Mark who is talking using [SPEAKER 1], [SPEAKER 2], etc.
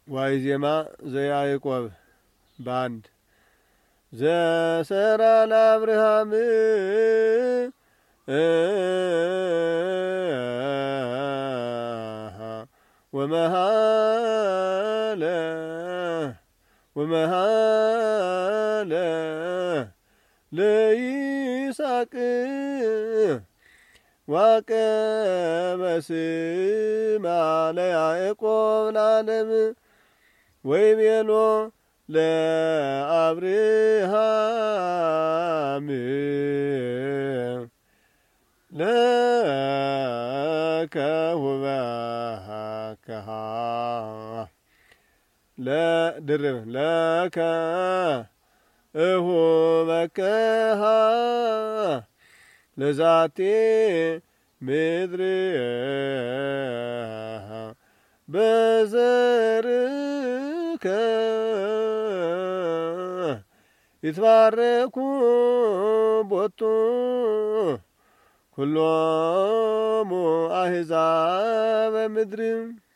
[SPEAKER 1] ዋይዜማ ዘያዕቆብ ባንድ ዘሰራ ለአብርሃም ወመሃለ ለይስሐቅ ዋቀበስማ ለያዕቆብ ለዓለም ወይቤሎ ለአብርሃም ለከ ሁበከሃ ለድርብ ለከ እሁበከሃ ለዛቴ ምድር በዘርከ ይትባረኩ ቦቱ ኩሎሙ አሕዛበ ምድር